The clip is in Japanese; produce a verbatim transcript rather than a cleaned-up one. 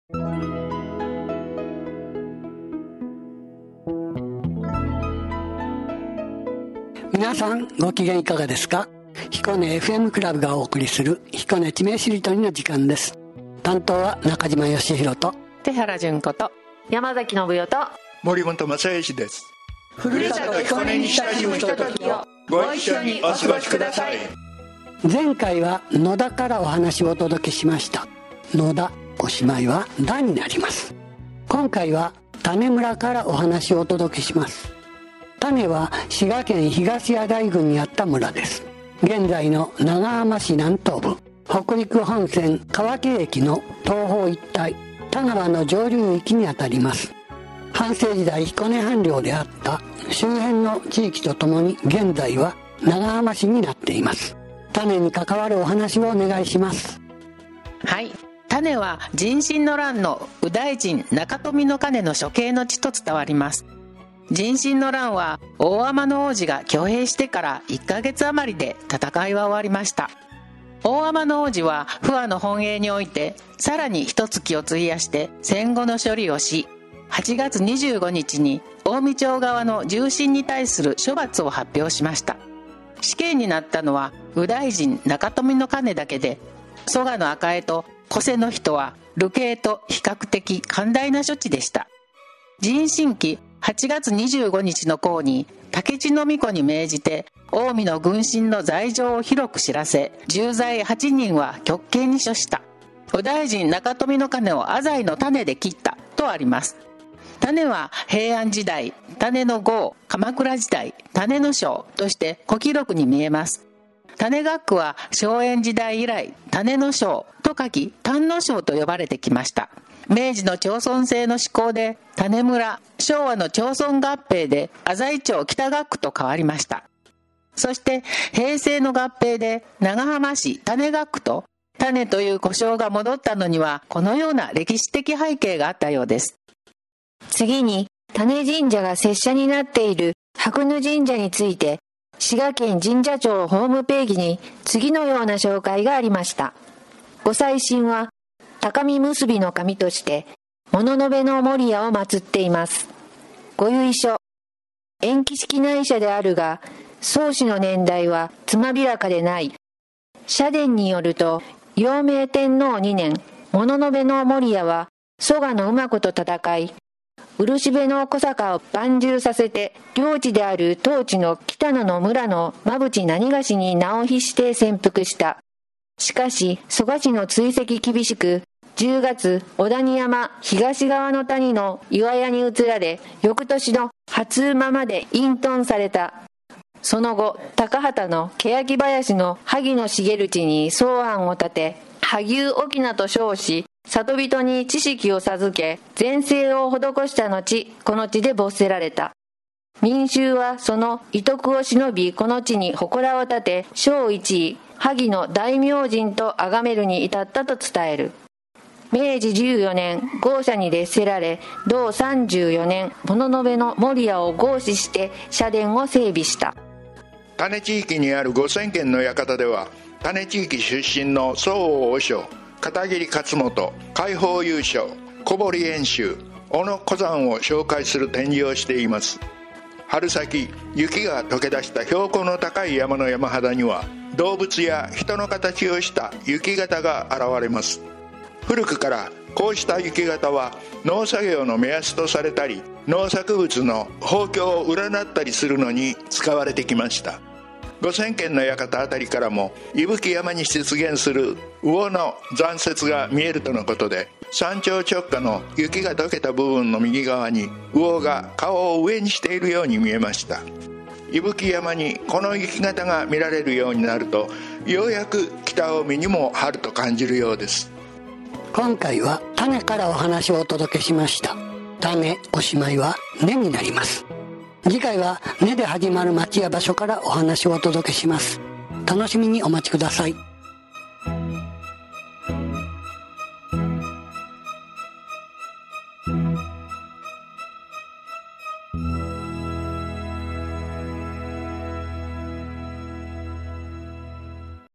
皆さんご機嫌いかがですか？彦根 エフエム クラブがお送りする彦根地名しりとりの時間です。担当は中島義弘と手原純子と山崎信代と森本正義です。 ふるさと彦根に親しむひとときをご一緒にお過ごしください。 前回は野田からお話をお届けしました。野田、おしまいは田になります。今回は種村からお話をお届けします。種は滋賀県東八大郡にあった村です。現在の長浜市南東部、北陸本線川木駅の東方一帯、田川の上流域にあたります。藩政時代彦根藩領であった周辺の地域とともに現在は長浜市になっています。種に関わるお話をお願いします。 はい、種は人心の乱の右大臣中富の兼の処刑の地と伝わります。人心の乱は大天の王子が挙兵してからいっかげつ余りで戦いは終わりました。大天の王子は不破の本営においてさらに一月を費やして戦後の処理をし、はちがつにじゅうごにちに近江町側の重臣に対する処罰を発表しました。死刑になったのは右大臣中富の兼だけで、蘇我の赤江と小瀬の人は流刑と比較的寛大な処置でした。人心期はちがつにじゅうごにちの項に竹地の巫女に命じて近江の軍神の罪状を広く知らせ、重罪はちにんは極刑に処した。右大臣中富の兼を浅井の種で切ったとあります。種は平安時代、種の号、鎌倉時代、種の章として古記録に見えます。種学区は荘園時代以来、種の章と書き、丹野章と呼ばれてきました。明治の町村制の施行で種村、昭和の町村合併で浅井町北学区と変わりました。そして平成の合併で長浜市種学区と種という呼称が戻ったのにはこのような歴史的背景があったようです。 次に種神社が拙者になっている白野神社について滋賀県神社庁ホームページに次のような紹介がありました。ご祭神は高見結びの神として物部の守屋を祀っています。ご由緒、延期式内社であるが創始の年代はつまびらかでない。社殿によると陽明天皇にねん、物部の守屋は蘇我の馬子と戦い、漆部の小坂を蛮従させて領地である当地の北野の村の馬淵何がしに名を筆して潜伏した。しかし蘇我氏の追跡厳しく、じゅうがつ小谷山東側の谷の岩屋に移られ、翌年の初馬まで隠遁された。その後高畑の欅林の萩野茂地に草案を立て、萩生翁と称し里人に知識を授け善政を施した後、この地で没せられた。民衆はその遺徳を忍び、この地に祠を立て小一位萩野大明神と崇めるに至ったと伝える。めいじじゅうよねん豪社に列せられ、同さんじゅうよねん物部の守屋を合祀して社殿を整備した。 種地域にある五千軒の館では種地域出身の宗王和尚、片桐勝元、海邦優勝、小堀遠州、小野小山を紹介する展示をしています。春先、雪が溶け出した標高の高い山の山肌には動物や人の形をした雪型が現れます。古くからこうした雪型は農作業の目安とされたり、農作物の豊穣を占ったりするのに使われてきました。五千軒の館あたりからも伊吹山に出現する魚の残雪が見えるとのことで、山頂直下の雪が溶けた部分の右側に魚が顔を上にしているように見えました。伊吹山にこの雪型が見られるようになると、ようやく北近江にも春と感じるようです。 今回は種からお話をお届けしました。種、おしまいは根になります。次回は根で始まる町や場所からお話をお届けします。楽しみにお待ちください。